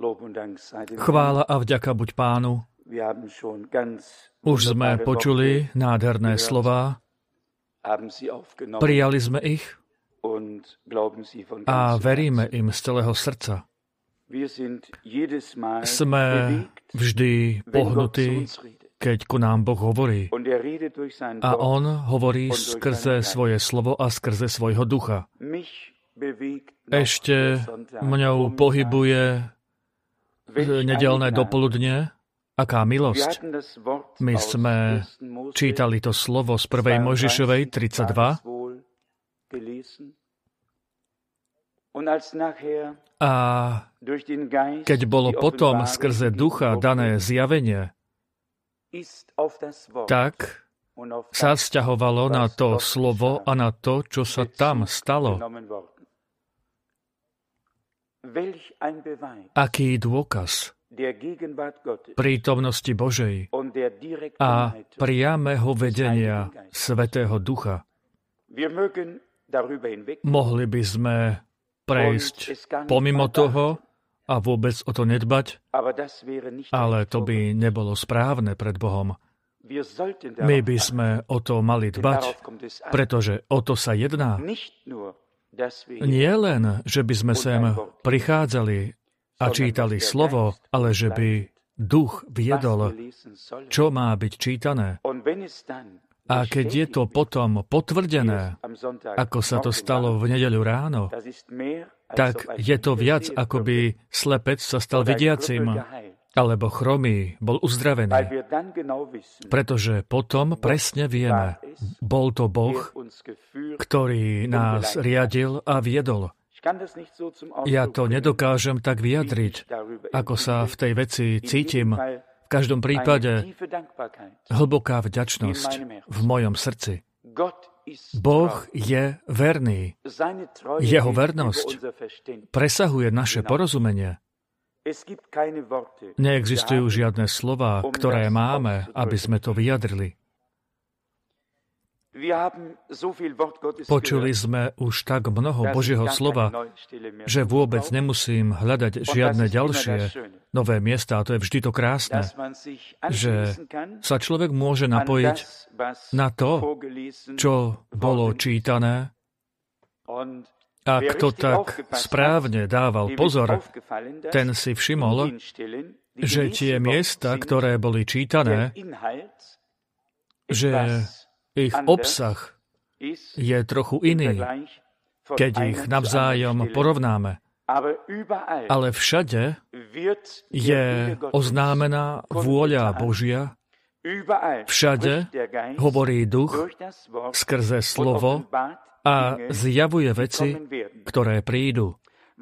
Chvála a vďaka buď Pánu. Už sme počuli nádherné slová, prijali sme ich a veríme im z celého srdca. Sme vždy pohnutí, keď ku nám Boh hovorí. A On hovorí skrze svoje slovo a skrze svojho ducha. Ešte mňou pohybuje nedeľné dopoludne. Aká milosť. My sme čítali to slovo z 1. Mojžišovej 32. A keď bolo potom skrze ducha dané zjavenie, tak sa vzťahovalo na to slovo a na to, čo sa tam stalo. Aký dôkaz prítomnosti Božej a priameho vedenia Svätého Ducha. Mohli by sme prejsť pomimo toho a vôbec o to nedbať, ale to by nebolo správne pred Bohom. My by sme o to mali dbať, pretože o to sa jedná. Nie len, že by sme sem prichádzali a čítali slovo, ale že by duch viedol, čo má byť čítané. A keď je to potom potvrdené, ako sa to stalo v nedeľu ráno, tak je to viac, ako by slepec sa stal vidiacim, alebo chromý bol uzdravený. Pretože potom presne vieme, bol to Boh, ktorý nás riadil a viedol. Ja to nedokážem tak vyjadriť, ako sa v tej veci cítim. V každom prípade hlboká vďačnosť v mojom srdci. Boh je verný. Jeho vernosť presahuje naše porozumenie. Neexistujú žiadne slová, ktoré máme, aby sme to vyjadrili. Počuli sme už tak mnoho Božieho slova, že vôbec nemusím hľadať žiadne ďalšie nové miesta, a to je vždy to krásne, že sa človek môže napojiť na to, čo bolo čítané, a kto tak správne dával pozor, ten si všimol, že tie miesta, ktoré boli čítané, že ich obsah je trochu iný, keď ich navzájom porovnáme. Ale všade je oznámená vôľa Božia, všade hovorí duch skrze slovo a zjavuje veci, ktoré prídu.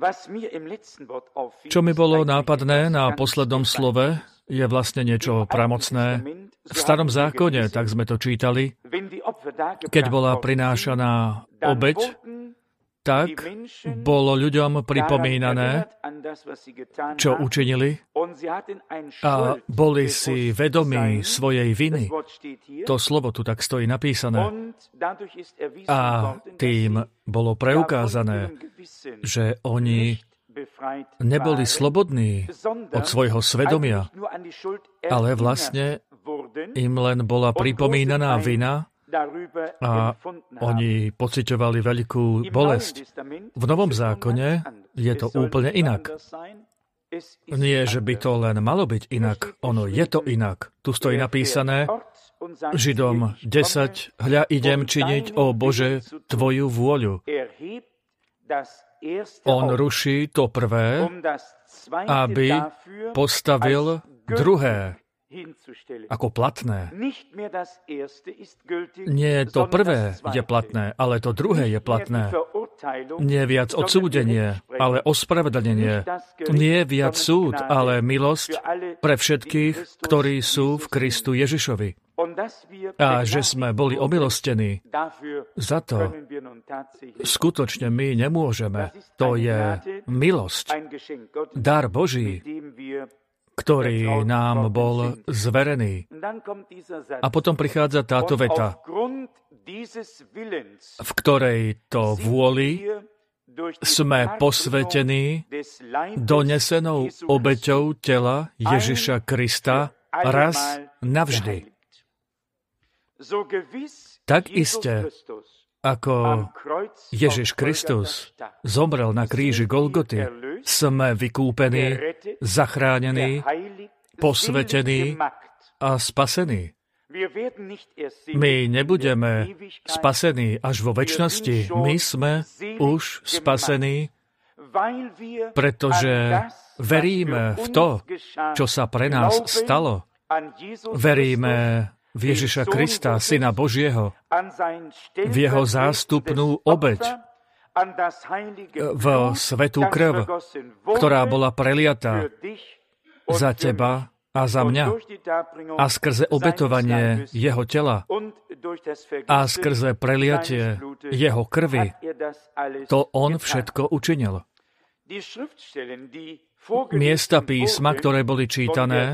Čo mi bolo nápadné na poslednom slove, je vlastne niečo pramocné. V Starom zákone, tak sme to čítali, keď bola prinášaná obeť, tak bolo ľuďom pripomínané, čo učinili, a boli si vedomí svojej viny. To slovo tu tak stojí napísané. A tým bolo preukázané, že oni neboli slobodní od svojho svedomia, ale vlastne im len bola pripomínaná vina a oni pociťovali veľkú bolesť. V Novom zákone je to úplne inak. Nie, že by to len malo byť inak, ono je to inak. Tu stojí napísané Židom 10, hľa idem činiť, ó Bože, tvoju vôľu. On ruší to prvé, aby postavil druhé ako platné. Nie to prvé je platné, ale to druhé je platné. Nie viac odsúdenie, ale ospravedlnenie. Nie viac súd, ale milosť pre všetkých, ktorí sú v Kristu Ježišovi. A že sme boli omilostení, za to skutočne my nemôžeme. To je milosť, dar Boží, ktorý nám bol zverený. A potom prichádza táto veta, v ktorej to vôli sme posvetení donesenou obeťou tela Ježiša Krista raz navždy. Tak iste, ako Ježiš Kristus zomrel na kríži Golgoty, sme vykúpení, zachránení, posvetení a spasení. My nebudeme spasení až vo večnosti. My sme už spasení, pretože veríme v to, čo sa pre nás stalo. Veríme v Ježiša Krista, Syna Božieho, v jeho zástupnú obeť, v svätú krv, ktorá bola preliatá za teba a za mňa, a skrze obetovanie jeho tela a skrze preliatie jeho krvi, to on všetko učinil. Miesta písma, ktoré boli čítané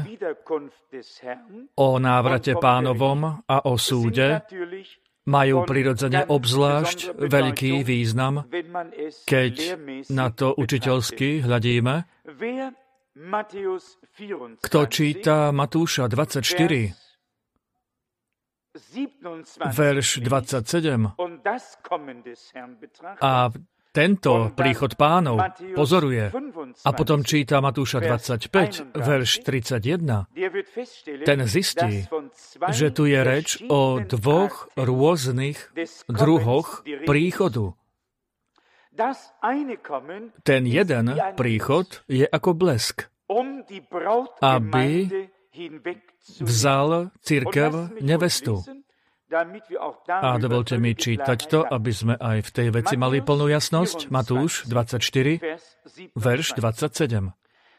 o návrate Pánovom a o súde, majú prirodzene obzvlášť veľký význam, keď na to učiteľsky hľadíme. Kto číta Matúša 24, verš 27 a tento príchod Pánov pozoruje a potom číta Matúša 25, verš 31, ten zistí, že tu je reč o dvoch rôznych druhoch príchodu. Ten jeden príchod je ako blesk, aby vzal cirkev nevestu. A dovolte mi čítať to, aby sme aj v tej veci mali plnú jasnosť. Matúš 24, verš 27.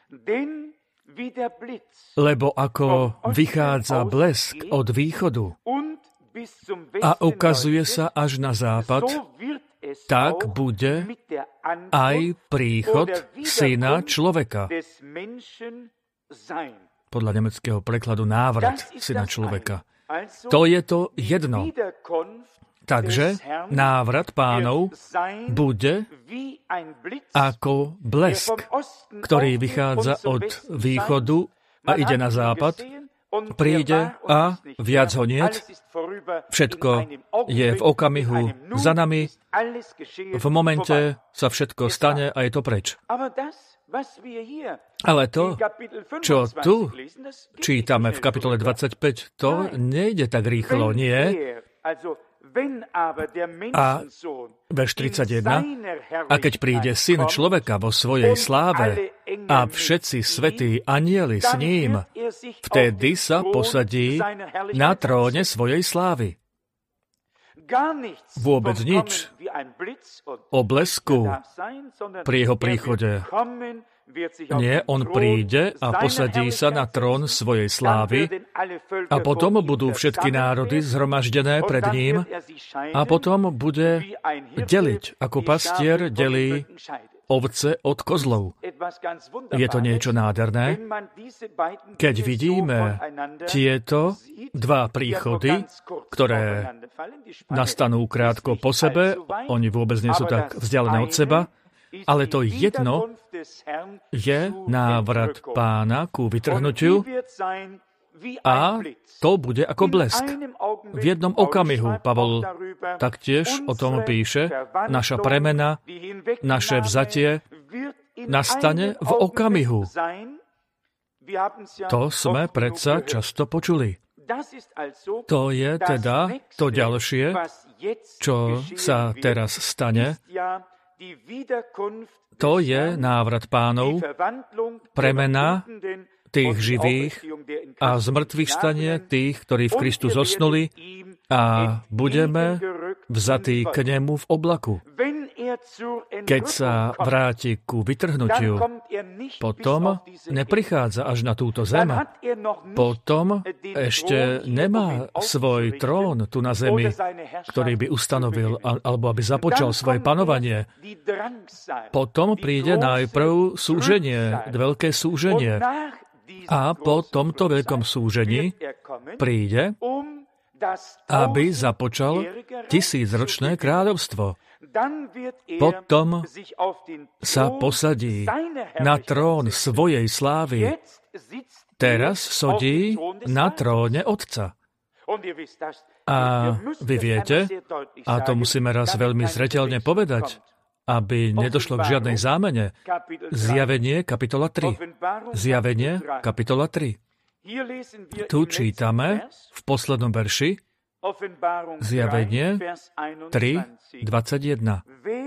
Lebo ako vychádza blesk od východu a ukazuje sa až na západ, tak bude aj príchod Syna človeka. Podľa nemeckého prekladu návrat Syna človeka. To je to jedno. Takže návrat Pánov bude ako blesk, ktorý vychádza od východu a ide na západ, príde a viac ho niet. Všetko je v okamihu za nami. V momente sa všetko stane a je to preč. Ale to, čo tu čítame v kapitole 25, to nejde tak rýchlo, nie? A verš 31, a keď príde Syn človeka vo svojej sláve a všetci svätí anjeli s ním, vtedy sa posadí na tróne svojej slávy. Vôbec nič o blesku pri jeho príchode. Nie, on príde a posadí sa na trón svojej slávy a potom budú všetky národy zhromaždené pred ním a potom bude deliť, ako pastier delí ovce od kozlov. Je to niečo nádherné, keď vidíme tieto dva príchody, ktoré nastanú krátko po sebe, oni vôbec nie sú tak vzdialené od seba, ale to jedno je návrat Pána ku vytrhnutiu a to bude ako blesk. V jednom okamihu, Pavol taktiež o tom píše, naša premena, naše vzatie nastane v okamihu. To sme predsa často počuli. To je teda to ďalšie, čo sa teraz stane. To je návrat Pánov, premena tých živých a zmrtvých stanie tých, ktorí v Kristu zosnuli a budeme vzatí k nemu v oblaku. Keď sa vráti ku vytrhnutiu, potom neprichádza až na túto zem. Potom ešte nemá svoj trón tu na zemi, ktorý by ustanovil, alebo aby započal svoje panovanie. Potom príde najprv súženie, veľké súženie. A po tomto veľkom súžení príde, aby započal 1000-ročné kráľovstvo. Potom sa posadí na trón svojej slávy. Teraz sedí na tróne Otca. A vy viete, a to musíme raz veľmi zreteľne povedať, aby nedošlo k žiadnej zámene, Zjavenie kapitola 3. Zjavenie kapitola 3. Tu čítame v poslednom verši Zjavenie 3:21.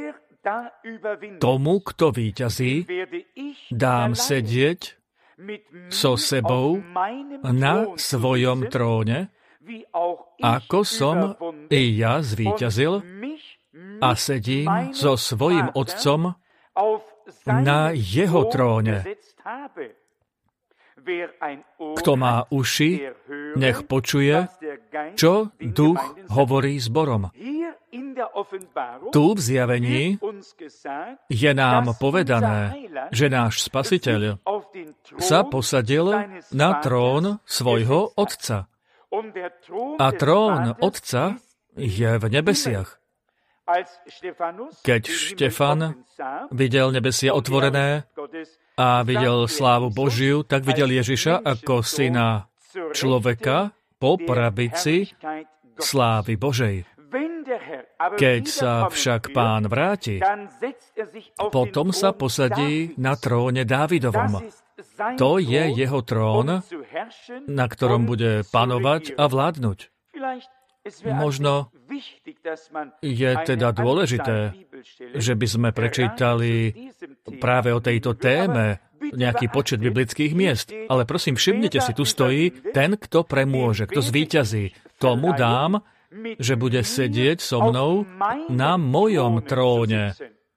Tomu, kto víťazí, dám sedieť so sebou na svojom tróne, ako som i ja zvíťazil a sedím so svojím Otcom na jeho tróne. Kto má uši, nech počuje, čo Duch hovorí zborom. Tu v Zjavení je nám povedané, že náš Spasiteľ sa posadil na trón svojho Otca. A trón Otca je v nebesiach. Keď Štefan videl nebesia otvorené a videl slávu Božiu, tak videl Ježiša ako syna človeka po pravici slávy Božej. Keď sa však Pán vráti, potom sa posadí na tróne Dávidovom. To je jeho trón, na ktorom bude panovať a vládnuť. Možno je teda dôležité, že by sme prečítali práve o tejto téme nejaký počet biblických miest. Ale prosím, všimnite si, tu stojí ten, kto premôže, kto zvíťazí. Tomu dám, že bude sedieť so mnou na mojom tróne.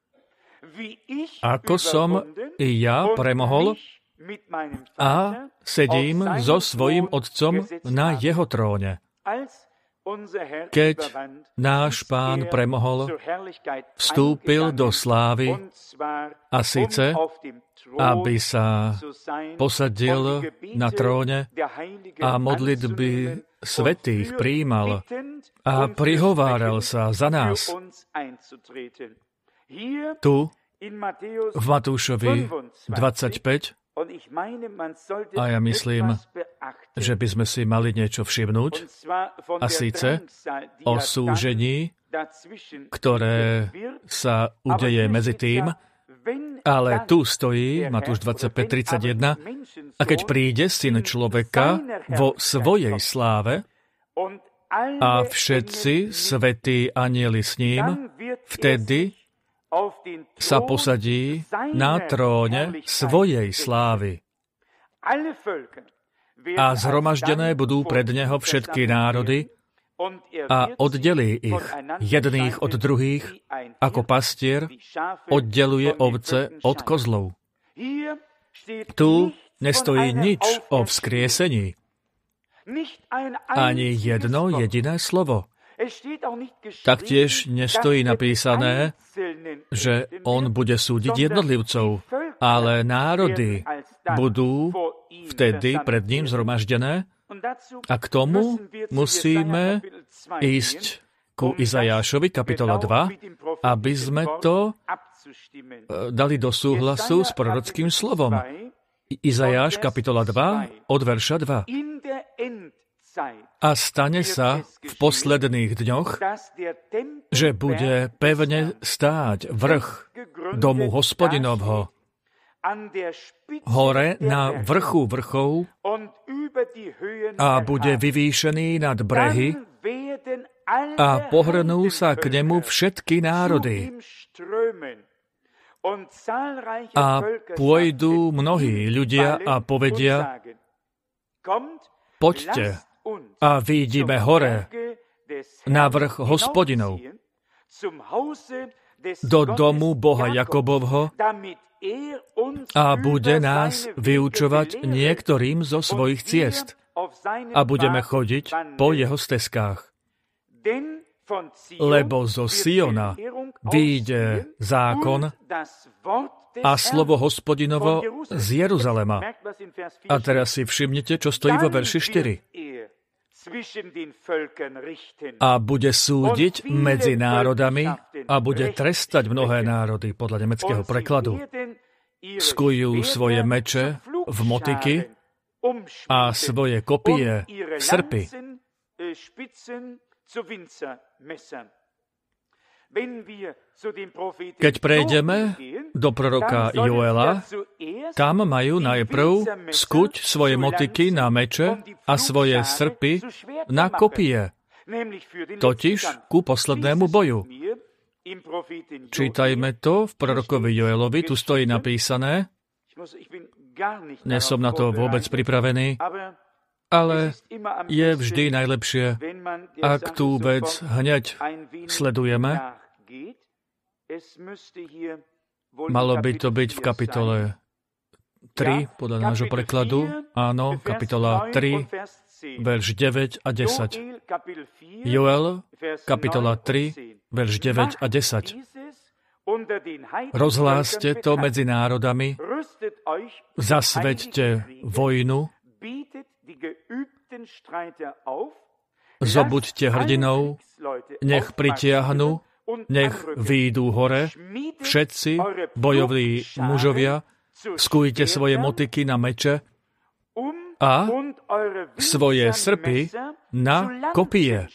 Ako som i ja premohol a sedím so svojím Otcom na jeho tróne. Keď náš Pán premohol, vstúpil do slávy, a síce, aby sa posadil na tróne a modlitby svätých prijímal a prihováral sa za nás. Tu v Matúšovi 25, a ja myslím, že by sme si mali niečo všimnúť, a síce o súžení, ktoré sa udeje medzi tým, ale tu stojí Matúš 25:31, a keď príde Syn človeka vo svojej sláve a všetci svätí anjeli s ním, vtedy sa posadí na tróne svojej slávy. A zhromaždené budú pred neho všetky národy a oddelí ich jedných od druhých, ako pastier oddeluje ovce od kozlov. Tu nestojí nič o vzkriesení. Ani jedno jediné slovo. Taktiež nestojí napísané, že on bude súdiť jednotlivcov, ale národy budú vtedy pred ním zhromaždené, a k tomu musíme ísť ku Izajášovi, kapitola 2, aby sme to dali do súhlasu s prorockým slovom. Izajáš, kapitola 2, od verša 2. A stane sa v posledných dňoch, že bude pevne stáť vrch domu Hospodinovho, hore na vrchu vrchov, a bude vyvýšený nad brehy a pohrnú sa k nemu všetky národy. A pôjdu mnohí ľudia a povedia: poďte a vyjdime hore na vrch Hospodinov, do domu Boha Jakobovho, a bude nás vyučovať niektorým zo svojich ciest a budeme chodiť po jeho stezkách. Lebo zo Siona vyjde zákon a slovo Hospodinovo z Jeruzalema. A teraz si všimnite, čo stojí vo verši 4. a bude súdiť medzi národami a bude trestať mnohé národy, podľa nemeckého prekladu. Skujú svoje meče v motyky a svoje kopie v srpy. Keď prejdeme do proroka Joela, tam majú najprv skuť svoje motyky na meče a svoje srpy na kopie, totiž ku poslednému boju. Čítajme to v prorokovi Joelovi, tu stojí napísané, nie som na to vôbec pripravený, ale je vždy najlepšie, ak tú vec hneď sledujeme. Malo by to byť v kapitole 3, podľa nášho prekladu. Áno, kapitola 3, verš 9 a 10. Joel, kapitola 3, verš 9 a 10. Rozhláste to medzi národami, zasveďte vojnu, zobuďte hrdinov, nech pritiahnu, nech výjdu hore, všetci bojoví mužovia, skujte svoje motyky na meče a svoje srpy na kopie.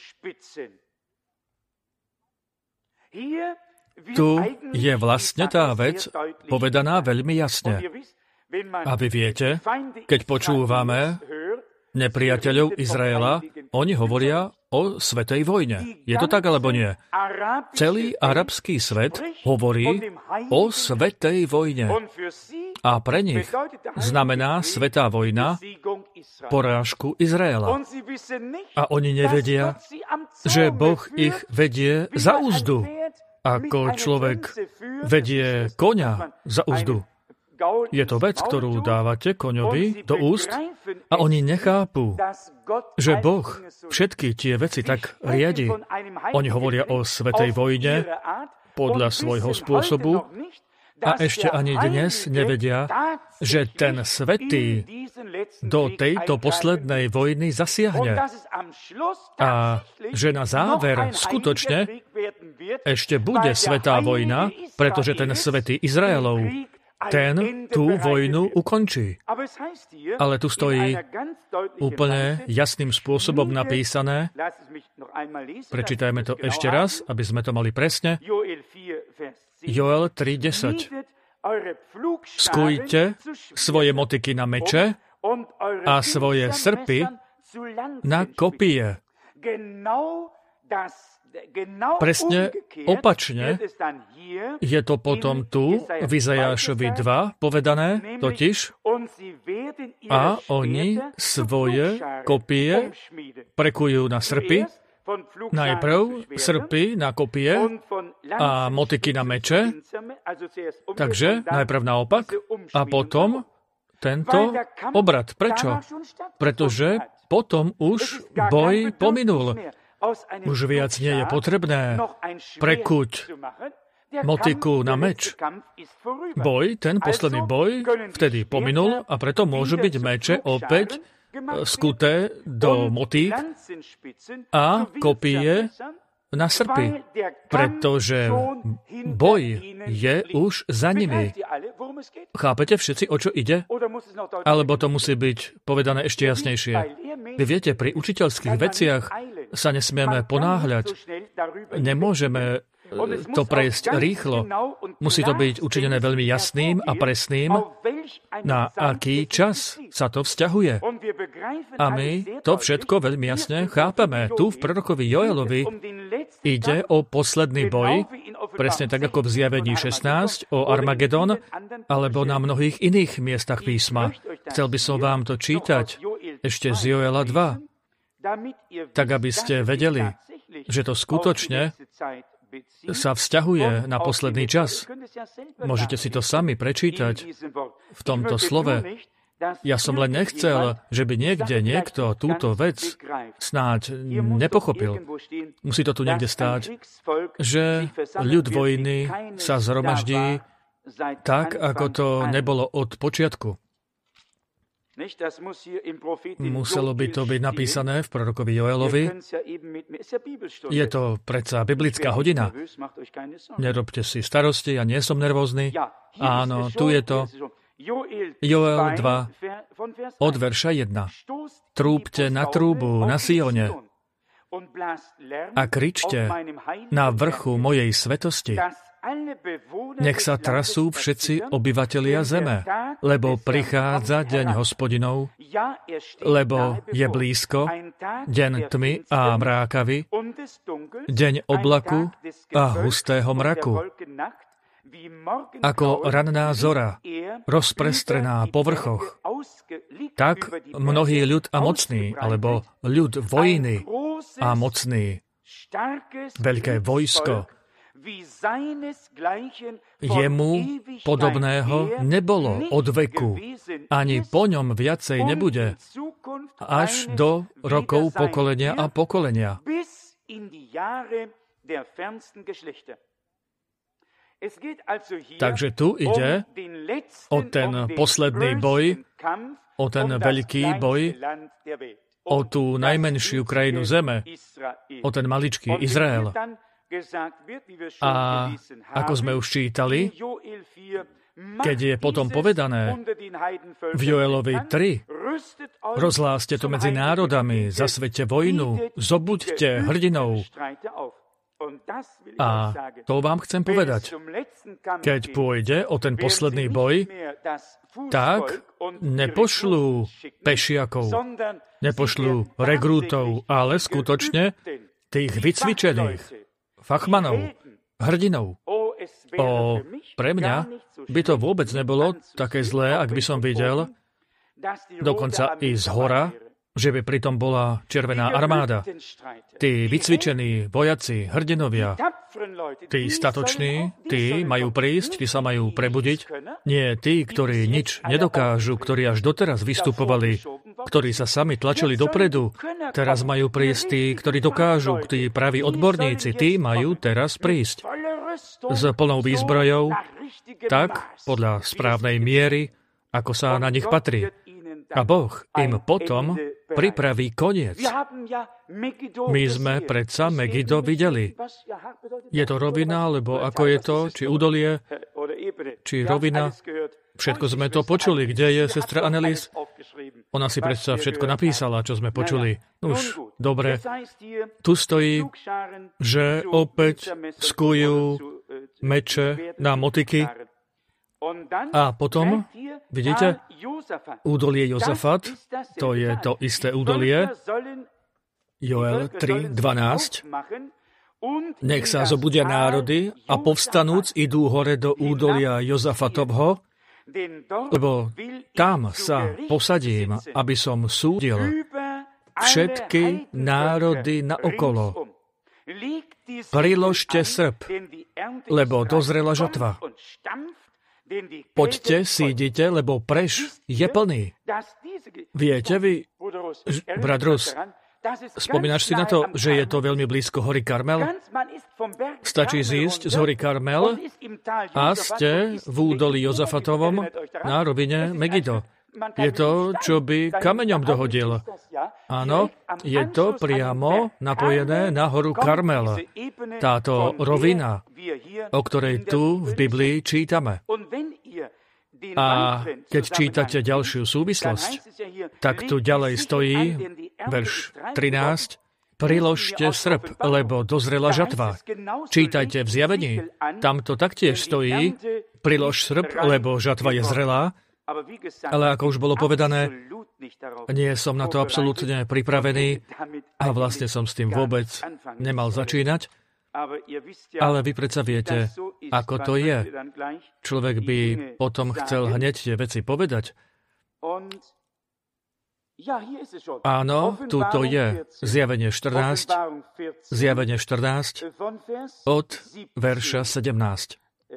Tu je vlastne tá vec povedaná veľmi jasne. A vy viete, keď počúvame nepriateľov Izraela, oni hovoria o svätej vojne. Je to tak, alebo nie? Celý arabský svet hovorí o svätej vojne. A pre nich znamená svätá vojna porážku Izraela. A oni nevedia, že Boh ich vedie za úzdu, ako človek vedie koňa za úzdu. Je to vec, ktorú dávate koňovi do úst a oni nechápu, že Boh všetky tie veci tak riadi. Oni hovoria o svätej vojne podľa svojho spôsobu a ešte ani dnes nevedia, že ten svätý do tejto poslednej vojny zasiahne a že na záver skutočne ešte bude svätá vojna, pretože ten svätý Izraelov ten tú vojnu ukončí. Ale tu stojí úplne jasným spôsobom napísané. Prečítajme to ešte raz, aby sme to mali presne. Joel 3:10. Skujte svoje motyky na meče a svoje srpy na kopie. Presne opačne je to potom tu v Izajášovi 2 povedané, totiž a oni svoje kopie prekujú na srpy, najprv srpy na kopie a motyky na meče, takže najprv naopak a potom tento obrad. Prečo? Pretože potom už boj pominul. Už viac nie je potrebné prekuť motyku na meč. Boj, ten posledný boj, vtedy pominul a preto môžu byť meče opäť skuté do motík a kopie na srpy, pretože boj je už za nimi. Chápete všetci, o čo ide? Alebo to musí byť povedané ešte jasnejšie? Vy viete, pri učiteľských veciach sa nesmieme ponáhľať. Nemôžeme to prejsť rýchlo. Musí to byť učinené veľmi jasným a presným, na aký čas sa to vzťahuje. A my to všetko veľmi jasne chápeme. Tu v prorokovi Joelovi ide o posledný boj, presne tak ako v Zjavení 16, o Armagedon, alebo na mnohých iných miestach písma. Chcel by som vám to čítať ešte z Joela 2, tak aby ste vedeli, že to skutočne sa vzťahuje na posledný čas. Môžete si to sami prečítať v tomto slove. Ja som len nechcel, že by niekde niekto túto vec snáď nepochopil. Musí to tu niekde stáť, že ľud vojny sa zhromaždí tak, ako to nebolo od počiatku. Muselo by to byť napísané v prorokovi Joelovi. Je to predsa biblická hodina. Nerobte si starosti, ja nie som nervózny. Áno, tu je to. Joel 2, od verša 1. Trúbte na trúbu na Sione a kričte na vrchu mojej svetosti. Nech sa trasú všetci obyvatelia zeme, lebo prichádza deň Hospodinov, lebo je blízko, deň tmy a mrákavy, deň oblaku a hustého mraku. Ako ranná zora, rozprestrená po vrchoch, tak mnohý ľud a mocný, alebo ľud vojny a mocný, veľké vojsko, jemu podobného nebolo od veku, ani po ňom viacej nebude, až do rokov pokolenia a pokolenia. Takže tu ide o ten posledný boj, o ten veľký boj, o tú najmenšiu krajinu zeme, o ten maličký Izrael. A ako sme už čítali, keď je potom povedané v Joelovi 3, rozhláste to medzi národami, zasvete vojnu, zobuďte hrdinov. A to vám chcem povedať. Keď pôjde o ten posledný boj, tak nepošlú pešiakov, nepošlú rekrútov, ale skutočne tých vycvičených fachmanov, hrdinov. Pre mňa by to vôbec nebolo také zlé, ak by som videl, dokonca i z hora, že by pritom bola červená armáda. Tí vycvičení vojaci, hrdinovia, tí statoční, tí majú prísť, tí sa majú prebudiť. Nie tí, ktorí nič nedokážu, ktorí až doteraz vystupovali, ktorí sa sami tlačili dopredu. Teraz majú prísť tí, ktorí dokážu, tí praví odborníci, tí majú teraz prísť s plnou výzbrojou, tak podľa správnej miery, ako sa na nich patrí. A Boh im potom pripraví koniec. My sme predsa Megido videli. Je to rovina, alebo ako je to, či údolie, či rovina. Všetko sme to počuli. Kde je sestra Annelies? Ona si predsa všetko napísala, čo sme počuli. Už, dobre. Tu stojí, že opäť skujú meče na motyky. A potom, vidíte, údolie Jozafat, to je to isté údolie, Joel 3:12. Nech sa zobudia národy a povstanúc idú hore do údolia Jozafatovho, lebo tam sa posadím, aby som súdil všetky národy naokolo. Priložte srp, lebo dozrela žatva. Poďte, sídite, lebo preš je plný. Viete vy, brat Rus, spomínaš si na to, že je to veľmi blízko hory Karmel? Stačí zísť z hory Karmel a ste v údolí Jozafatovom na rovine Megido. Je to, čo by kameňom dohodil. Áno, je to priamo napojené na horu Karmel. Táto rovina, o ktorej tu v Biblii čítame. A keď čítate ďalšiu súvislosť, tak tu ďalej stojí, verš 13, priložte srp, lebo dozrela žatva. Čítajte v Zjavení, tam to taktiež stojí, prilož srp, lebo žatva je zrelá, ale ako už bolo povedané, nie som na to absolútne pripravený a vlastne som s tým vôbec nemal začínať, ale vy predsa viete, ako to je. Človek by potom chcel hneď tie veci povedať. Áno, tuto je Zjavenie 14 od verša 17.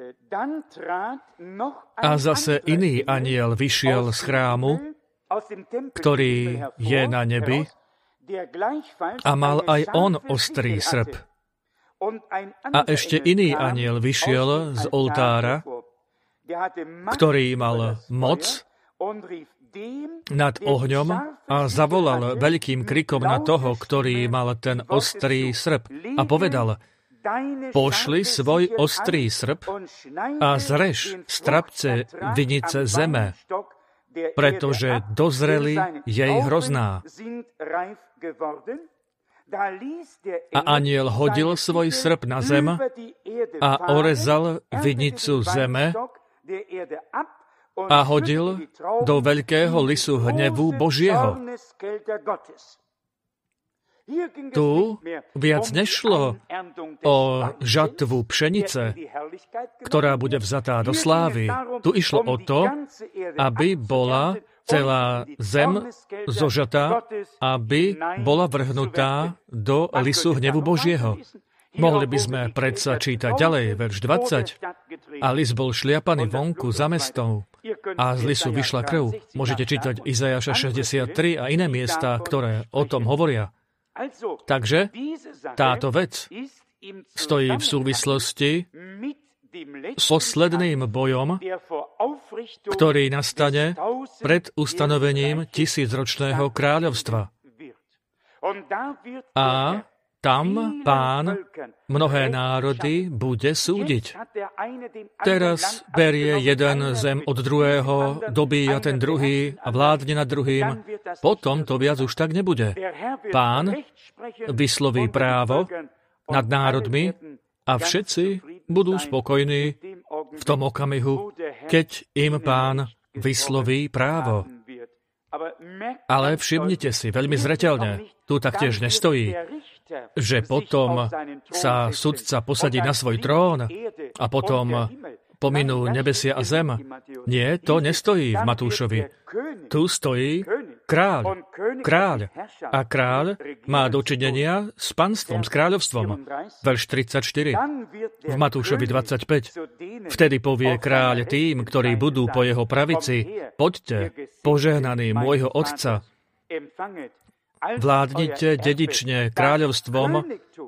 A zase iný anjel vyšiel z chrámu, ktorý je na nebi, a mal aj on ostrý srp. A ešte iný anjel vyšiel z oltára, ktorý mal moc nad ohňom a zavolal veľkým krikom na toho, ktorý mal ten ostrý srp a povedal: pošli svoj ostrý srp a zrež strapce vinice zeme, pretože dozreli jej hrozná. A anjel hodil svoj srp na zem a orezal vinicu zeme a hodil do veľkého lisu hnevu Božieho. Tu viac nešlo o žatvu pšenice, ktorá bude vzatá do slávy. Tu išlo o to, aby bola celá zem zožatá, aby bola vrhnutá do lisu hnevu Božieho. Mohli by sme predsa čítať ďalej, verš 20. A lis bol šliapaný vonku za mestom a z lisu vyšla krv. Môžete čítať Izaiáša 63 a iné miesta, ktoré o tom hovoria. Takže táto vec stojí v súvislosti s posledným bojom, ktorý nastane pred ustanovením 1000-ročného kráľovstva. A tam Pán mnohé národy bude súdiť. Teraz berie jeden zem od druhého, dobíja ten druhý a vládne nad druhým. Potom to viac už tak nebude. Pán vysloví právo nad národmi a všetci budú spokojní v tom okamihu, keď im Pán vysloví právo. Ale všimnite si veľmi zreteľne, tu taktiež nestojí, že potom sa sudca posadí na svoj trón a potom pominú nebesia a zem. Nie, to nestojí v Matúšovi. Tu stojí kráľ. Kráľ. A kráľ má dočinenia s panstvom, s kráľovstvom. Verš 34. V Matúšovi 25. Vtedy povie kráľ tým, ktorí budú po jeho pravici: poďte, požehnaní môjho Otca, vládnite dedične kráľovstvom.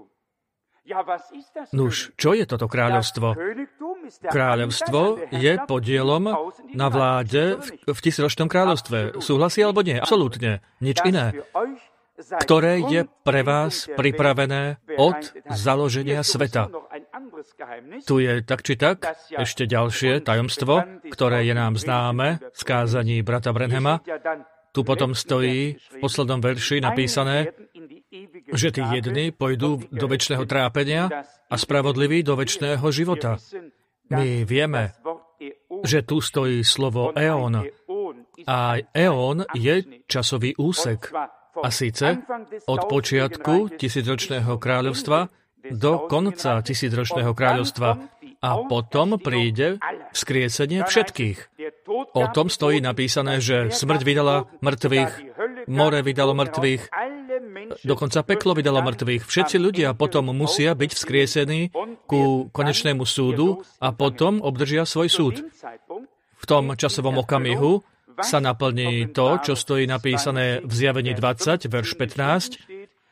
Nuž, čo je toto kráľovstvo? Kráľovstvo je podielom na vláde v 1000-ročnom kráľovstve. Súhlasí alebo nie? Absolútne. Nič iné. Ktoré je pre vás pripravené od založenia sveta. Tu je tak či tak ešte ďalšie tajomstvo, ktoré je nám známe z kázaní brata Branhama. Tu potom stojí v poslednom verši napísané, že tí jedni pôjdu do večného trápenia a spravodliví do večného života. My vieme, že tu stojí slovo eón. A eón je časový úsek. A síce od počiatku 1000-ročného kráľovstva do konca 1000-ročného kráľovstva. A potom príde vzkriesenie všetkých. O tom stojí napísané, že smrť vydala mŕtvych, more vydalo mŕtvych, dokonca peklo vydalo mŕtvych. Všetci ľudia potom musia byť vzkriesení ku konečnému súdu a potom obdržia svoj súd. V tom časovom okamihu sa naplní to, čo stojí napísané v Zjavení 20, verš 15.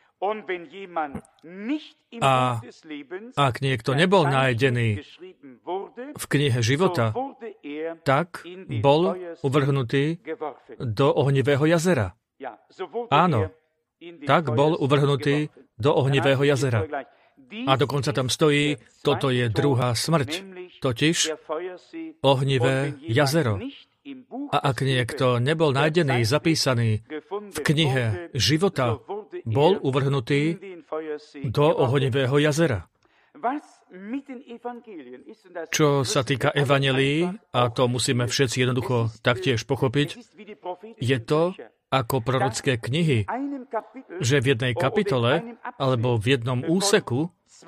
A ak niekto nebol nájdený v knihe života, tak bol uvrhnutý do ohnivého jazera. Áno, tak bol uvrhnutý do ohnivého jazera. A dokonca tam stojí, toto je druhá smrť, totiž ohnivé jazero. A ak niekto nebol nájdený, zapísaný v knihe života, bol uvrhnutý do ohnivého jazera. Čo sa týka evanjelií, a to musíme všetci jednoducho taktiež pochopiť, je to ako prorocké knihy, že v jednej kapitole alebo v jednom úseku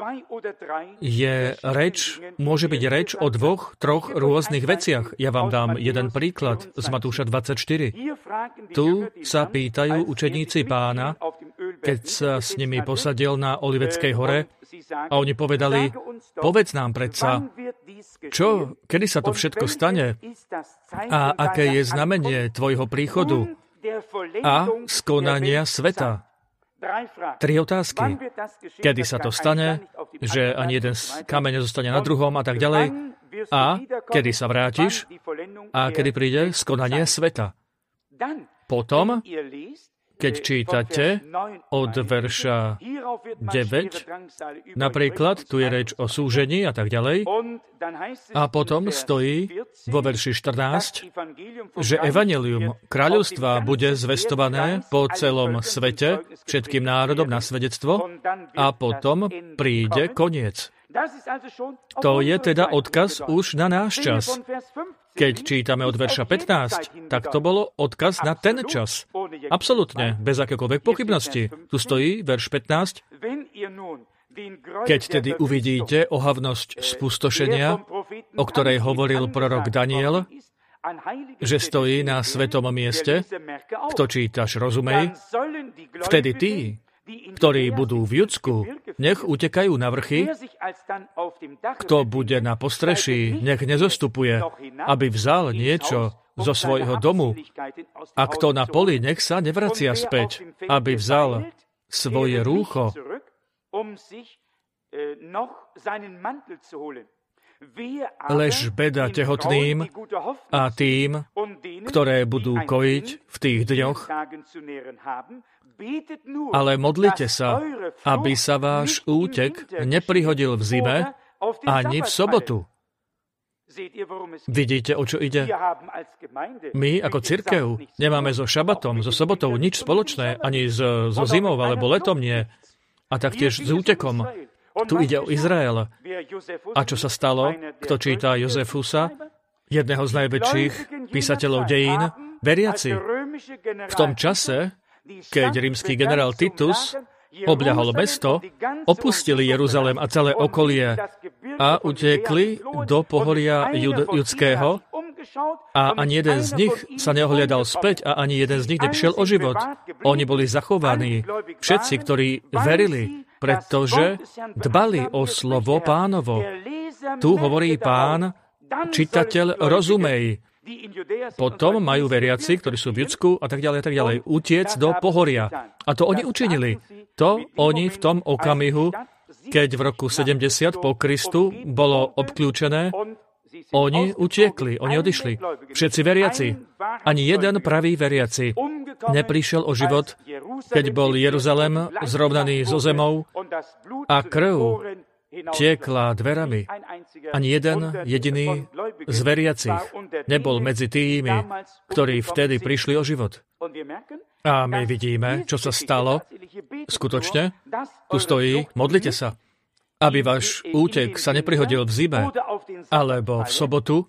môže byť reč o 2, 3 rôznych veciach. Ja vám dám jeden príklad z Matúša 24. Tu sa pýtajú učeníci Pána, keď sa s nimi posadil na Oliveckej hore, a oni povedali: povedz nám predsa, kedy sa to všetko stane a aké je znamenie tvojho príchodu a skonania sveta. 3 otázky. Kedy sa to stane, že ani jeden kameň nezostane na druhom a tak ďalej. A kedy sa vrátiš a kedy príde skonanie sveta. Potom, keď čítate od verša 9, napríklad, tu je reč o súžení a tak ďalej, a potom stojí vo verši 14, že evanjelium kráľovstva bude zvestované po celom svete, všetkým národom na svedectvo, a potom príde koniec. To je teda odkaz už na náš čas. Keď čítame od verša 15, tak to bolo odkaz na ten čas. Absolútne, bez akékoľvek pochybnosti. Tu stojí verš 15. Keď tedy uvidíte ohavnosť spustošenia, o ktorej hovoril prorok Daniel, že stojí na svetom mieste, kto čítaš, rozumej, vtedy tí, ktorí budú v Judsku, nech utekajú na vrchy, kto bude na postreší, nech nezostupuje, aby vzal niečo zo svojho domu, a kto na poli, nech sa nevracia späť, aby vzal svoje rúcho. Lež beda tehotným a tým, ktoré budú kojiť v tých dňoch, ale modlite sa, aby sa váš útek neprihodil v zime ani v sobotu. Vidíte, o čo ide? My ako cirkev nemáme so šabatom, so sobotou nič spoločné, ani so zimou alebo letom nie. A taktiež s útekom. Tu ide o Izrael. A čo sa stalo? Kto číta Jozefusa, jedného z najväčších písateľov dejín, veriaci. V tom čase, keď rímsky generál Titus obľahol mesto, opustili Jeruzalém a celé okolie a utiekli do pohoria judského, a ani jeden z nich sa neohliadal späť a ani jeden z nich neprišiel o život. Oni boli zachovaní. Všetci, ktorí verili, pretože dbali o slovo Pánovo. Tu hovorí Pán, čitateľ, rozumej. Potom majú veriaci, ktorí sú v Judsku a tak ďalej, utiec do pohoria. A to oni učinili. To oni v tom okamihu, keď v roku 70 po Kristu bolo obklúčené, oni utiekli, oni odišli. Všetci veriaci. Ani jeden pravý veriaci neprišiel o život, keď bol Jeruzalém zrovnaný so zemou a krv tiekla dverami. Ani jeden jediný z veriacich nebol medzi tými, ktorí vtedy prišli o život. A my vidíme, čo sa stalo. Skutočne, tu stojí, modlite sa, aby váš útek sa neprihodil v zime alebo v sobotu,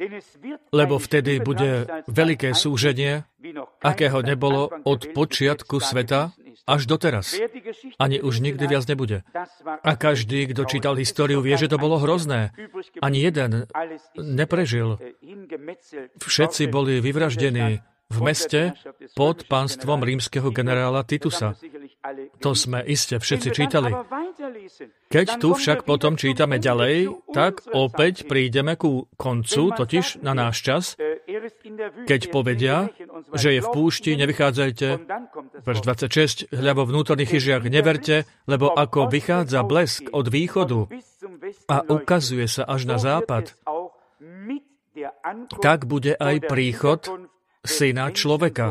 lebo vtedy bude veľké súženie, akého nebolo od počiatku sveta až doteraz. Ani už nikdy viac nebude. A každý, kto čítal históriu, vie, že to bolo hrozné. Ani jeden neprežil. Všetci boli vyvraždení v meste pod pánstvom rímskeho generála Titusa. To sme iste všetci čítali. Keď tu však potom čítame ďalej, tak opäť prídeme ku koncu, totiž na náš čas, keď povedia, že je v púšti, nevychádzajte, verš 26, hľa vo vnútorných chyžiach neverte, lebo ako vychádza blesk od východu a ukazuje sa až na západ, tak bude aj príchod Syna človeka.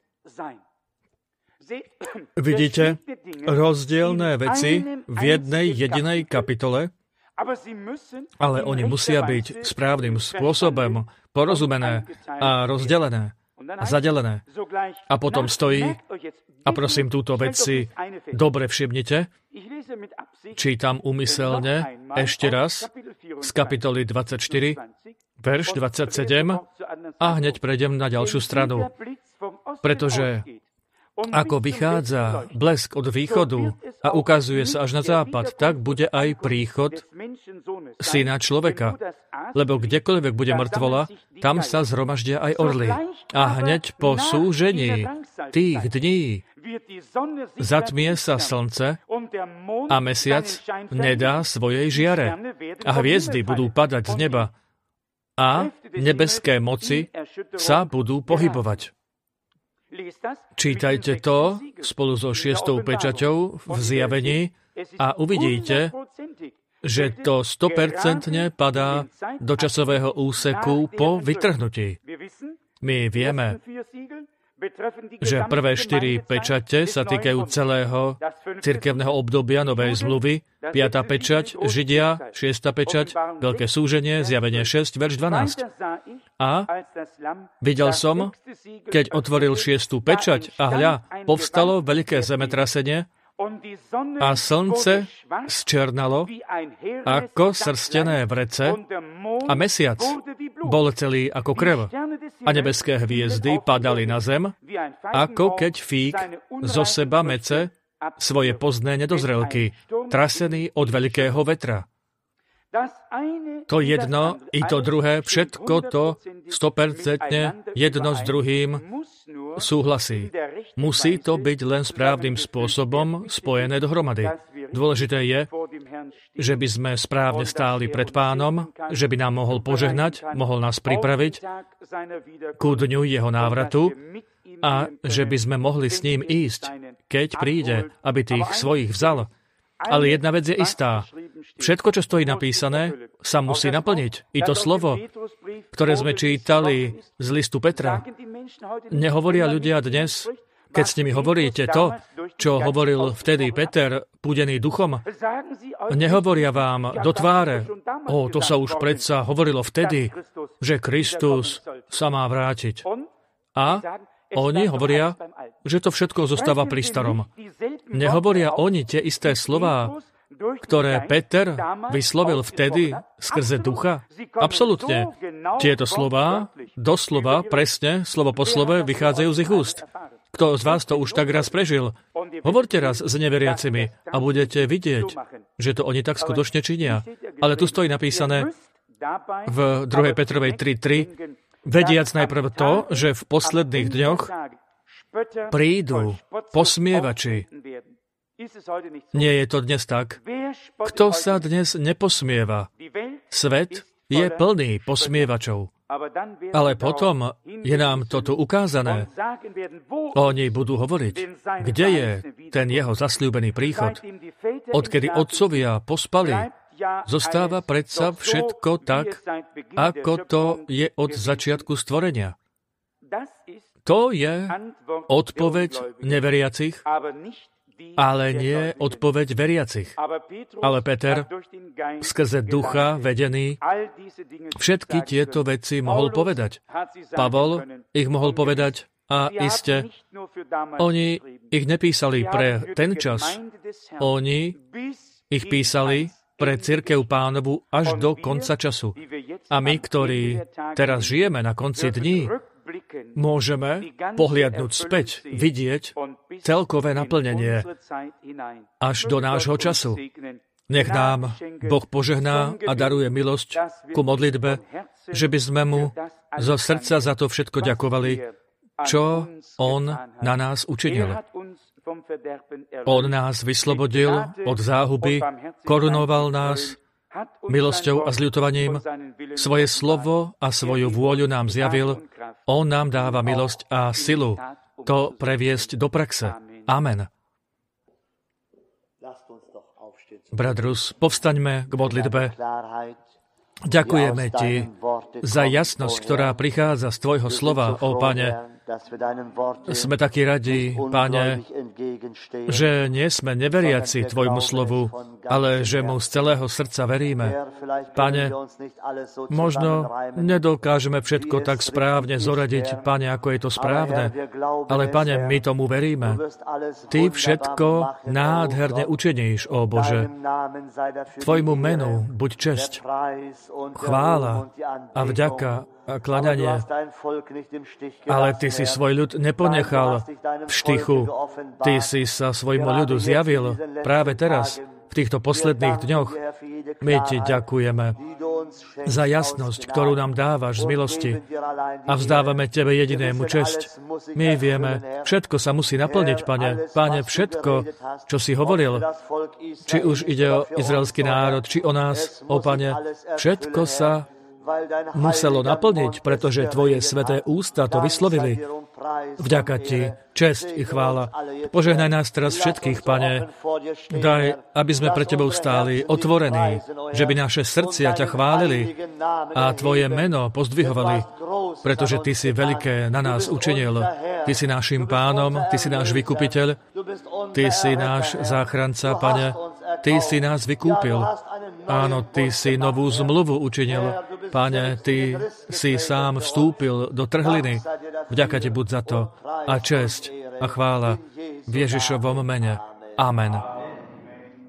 Vidíte rozdielne veci v jednej jedinej kapitole, ale oni musia byť správnym spôsobom porozumené a rozdelené a zadelené. A potom stojí, a prosím, túto vec si dobre všimnite, čítam úmyselne ešte raz z kapitoly 24, verš 27 a hneď prejdem na ďalšiu stranu. Pretože ako vychádza blesk od východu a ukazuje sa až na západ, tak bude aj príchod Syna človeka. Lebo kdekoľvek bude mŕtvola, tam sa zhromaždia aj orly. A hneď po súžení tých dní zatmie sa slnce a mesiac nedá svojej žiare. A hviezdy budú padať z neba a nebeské moci sa budú pohybovať. Čítajte to spolu so 6. pečaťou v Zjavení a uvidíte, že to 100% padá do časového úseku po vytrhnutí. My vieme, že prvé 4 pečate sa týkajú celého cirkevného obdobia Novej zmluvy, 5. pečať, Židia, 6. pečať, Veľké súženie, Zjavenie 6, verš 12. A videl som, keď otvoril 6. pečať a hľa, povstalo veľké zemetrasenie a slnce zčernalo ako srstené vrece a mesiac bol celý ako krev a nebeské hviezdy padali na zem, ako keď fík zo seba mece svoje pozdné nedozrelky, trasený od veľkého vetra. To jedno i to druhé, všetko to 100% jedno s druhým súhlasí. Musí to byť len správnym spôsobom spojené dohromady. Dôležité je, že by sme správne stáli pred Pánom, že by nám mohol požehnať, mohol nás pripraviť ku dňu jeho návratu a že by sme mohli s ním ísť, keď príde, aby tých svojich vzal. Ale jedna vec je istá. Všetko, čo stojí napísané, sa musí naplniť. I to slovo, ktoré sme čítali z listu Petra, nehovoria ľudia dnes, keď s nimi hovoríte to, čo hovoril vtedy Peter, púdený duchom, nehovoria vám do tváre, to sa už predsa hovorilo vtedy, že Kristus sa má vrátiť. A oni hovoria, že to všetko zostáva pri starom. Nehovoria oni tie isté slová, ktoré Peter vyslovil vtedy skrze ducha? Absolútne. Tieto slová, doslova, presne, slovo po slove, vychádzajú z ich úst. Kto z vás to už tak raz prežil? Hovorte raz s neveriacimi a budete vidieť, že to oni tak skutočne činia. Ale tu stojí napísané v 2. Petrovej 3.3, vediac najprv to, že v posledných dňoch prídu posmievači. Nie je to dnes tak. Kto sa dnes neposmieva? Svet je plný posmievačov. Ale potom je nám to tu ukázané. Oni budú hovoriť, kde je ten jeho zasľúbený príchod. Odkedy otcovia pospali, zostáva predsa všetko tak, ako to je od začiatku stvorenia. To je odpoveď neveriacich, ale nie odpoveď veriacich. Ale Peter, skrze ducha vedený, všetky tieto veci mohol povedať. Pavol ich mohol povedať a iste, oni ich nepísali pre ten čas, oni ich písali pre cirkev Pánovu až do konca času. A my, ktorí teraz žijeme na konci dní, môžeme pohliadnúť späť, vidieť celkové naplnenie až do nášho času. Nech nám Boh požehná a daruje milosť ku modlitbe, že by sme mu zo srdca za to všetko ďakovali, čo on na nás učinil. On nás vyslobodil od záhuby, korunoval nás milosťou a zľutovaním, svoje slovo a svoju vôľu nám zjavil, on nám dáva milosť a silu to previesť do praxe. Amen. Brat Rus, povstaňme k modlitbe. Ďakujeme Ti za jasnosť, ktorá prichádza z Tvojho slova, ó Pane. Sme takí radi, Pane, že nie sme neveriaci Tvojmu slovu, ale že mu z celého srdca veríme. Pane, možno nedokážeme všetko tak správne zoradiť, Pane, ako je to správne, ale Pane, my tomu veríme. Ty všetko nádherne učiníš, ó Bože. Tvojmu menu buď česť, chvála a vďaka a kláňanie. Ale Ty si svoj ľud neponechal v štychu. Ty si sa svojmu ľudu zjavil práve teraz, v týchto posledných dňoch. My Ti ďakujeme za jasnosť, ktorú nám dávaš z milosti a vzdávame Tebe jedinému česť. My vieme, všetko sa musí naplniť, Pane. Pane, všetko, čo si hovoril, či už ide o izraelský národ, či o nás, ó Pane, všetko sa muselo naplniť, pretože Tvoje sväté ústa to vyslovili. Vďaka Ti, česť i chvála. Požehnaj nás teraz všetkých, Pane. Daj, aby sme pre Tebou stáli otvorení, že by naše srdcia ťa chválili a Tvoje meno pozdvihovali, pretože Ty si veľké na nás učinil. Ty si našim pánom, Ty si náš vykupiteľ, Ty si náš záchranca, Pane. Ty si nás vykúpil. Áno, Ty si novú zmluvu učinil. Pane, Ty si sám vstúpil do trhliny. Vďaka Ti buď za to. A česť a chvála v Ježišovom mene. Amen.